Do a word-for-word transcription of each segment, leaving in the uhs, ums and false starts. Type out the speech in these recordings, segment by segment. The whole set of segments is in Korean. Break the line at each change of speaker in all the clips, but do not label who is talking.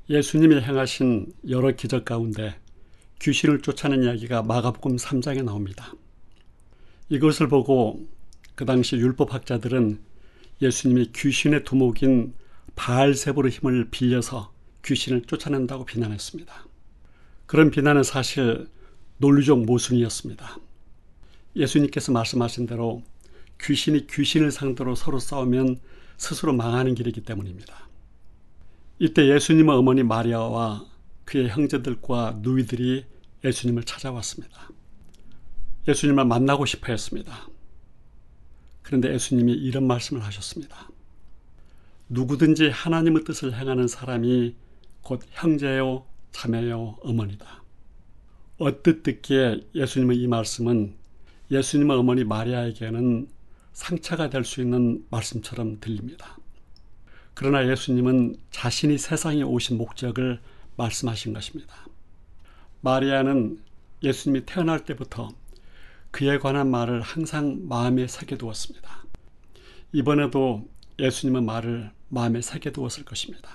예수님이 행하신 여러 기적 가운데 귀신을 쫓아낸 이야기가 마가복음 삼 장에 나옵니다. 이것을 보고 그 당시 율법학자들은 예수님이 귀신의 두목인 바알세불의 힘을 빌려서 귀신을 쫓아낸다고 비난했습니다. 그런 비난은 사실 논리적 모순이었습니다. 예수님께서 말씀하신 대로 귀신이 귀신을 상대로 서로 싸우면 스스로 망하는 길이기 때문입니다. 이때 예수님의 어머니 마리아와 그의 형제들과 누이들이 예수님을 찾아왔습니다. 예수님을 만나고 싶어 했습니다. 그런데 예수님이 이런 말씀을 하셨습니다. 누구든지 하나님의 뜻을 행하는 사람이 곧 형제요, 자매요, 어머니다. 언뜻 듣기에 예수님의 이 말씀은 예수님의 어머니 마리아에게는 상처가 될 수 있는 말씀처럼 들립니다. 그러나 예수님은 자신이 세상에 오신 목적을 말씀하신 것입니다. 마리아는 예수님이 태어날 때부터 그에 관한 말을 항상 마음에 새겨두었습니다. 이번에도 예수님의 말을 마음에 새겨두었을 것입니다.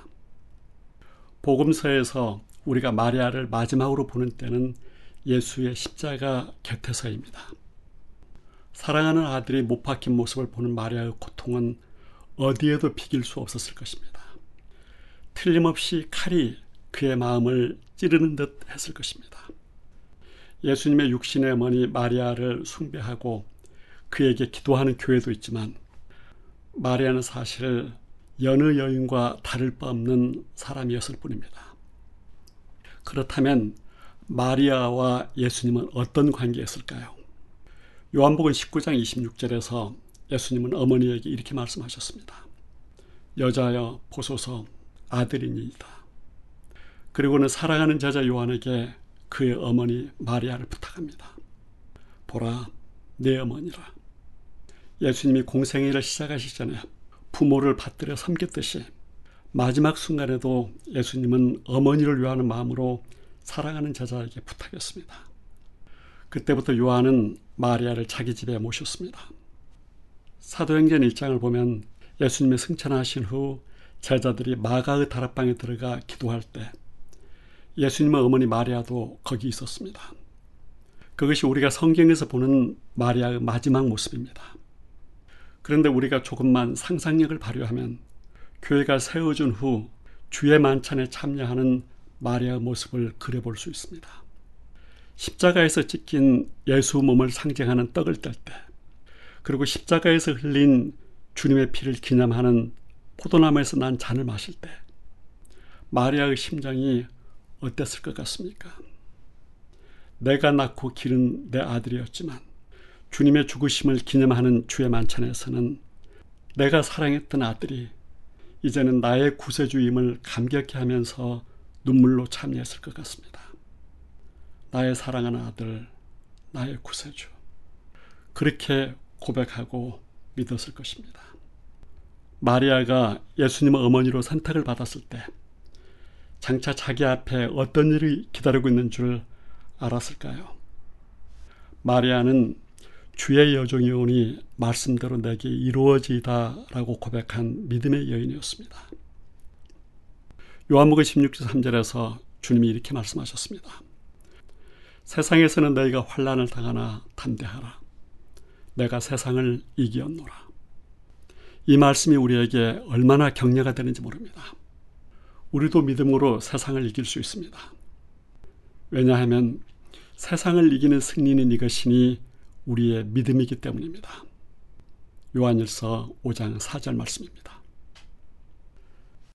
복음서에서 우리가 마리아를 마지막으로 보는 때는 예수의 십자가 곁에서입니다. 사랑하는 아들이 못 박힌 모습을 보는 마리아의 고통은 어디에도 비길 수 없었을 것입니다. 틀림없이 칼이 그의 마음을 찌르는 듯 했을 것입니다. 예수님의 육신의 어머니 마리아를 숭배하고 그에게 기도하는 교회도 있지만 마리아는 사실 여느 여인과 다를 바 없는 사람이었을 뿐입니다. 그렇다면 마리아와 예수님은 어떤 관계였을까요? 요한복음 십구 장 이십육 절에서 예수님은 어머니에게 이렇게 말씀하셨습니다. 여자여 보소서 아들이니이다. 그리고는 사랑하는 제자 요한에게 그의 어머니 마리아를 부탁합니다. 보라 내 어머니라. 예수님이 공생애를 시작하시기 전에 부모를 받들여 섬겼듯이 마지막 순간에도 예수님은 어머니를 위하는 마음으로 사랑하는 제자에게 부탁했습니다. 그때부터 요한은 마리아를 자기 집에 모셨습니다. 사도행전 일 장을 보면 예수님이 승천하신 후 제자들이 마가의 다락방에 들어가 기도할 때 예수님의 어머니 마리아도 거기 있었습니다. 그것이 우리가 성경에서 보는 마리아의 마지막 모습입니다. 그런데 우리가 조금만 상상력을 발휘하면 교회가 세워진 후 주의 만찬에 참여하는 마리아의 모습을 그려볼 수 있습니다. 십자가에서 찢긴 예수 몸을 상징하는 떡을 뗄 때, 그리고 십자가에서 흘린 주님의 피를 기념하는 포도나무에서 난 잔을 마실 때 마리아의 심정이 어땠을 것 같습니까? 내가 낳고 기른 내 아들이었지만 주님의 죽으심을 기념하는 주의 만찬에서는 내가 사랑했던 아들이 이제는 나의 구세주임을 감격해 하면서 눈물로 참여했을 것 같습니다. 나의 사랑하는 아들, 나의 구세주. 그렇게 고백하고 믿었을 것입니다. 마리아가 예수님의 어머니로 선택을 받았을 때 장차 자기 앞에 어떤 일이 기다리고 있는 줄 알았을까요? 마리아는 주의 여종이오니 말씀대로 내게 이루어지이다 라고 고백한 믿음의 여인이었습니다. 요한복음 십육 장 삼 절에서 주님이 이렇게 말씀하셨습니다. 세상에서는 너희가 환난을 당하나 담대하라. 내가 세상을 이기었노라. 이 말씀이 우리에게 얼마나 격려가 되는지 모릅니다. 우리도 믿음으로 세상을 이길 수 있습니다. 왜냐하면 세상을 이기는 승리는 이것이니 우리의 믿음이기 때문입니다. 요한일서 오 장 사 절 말씀입니다.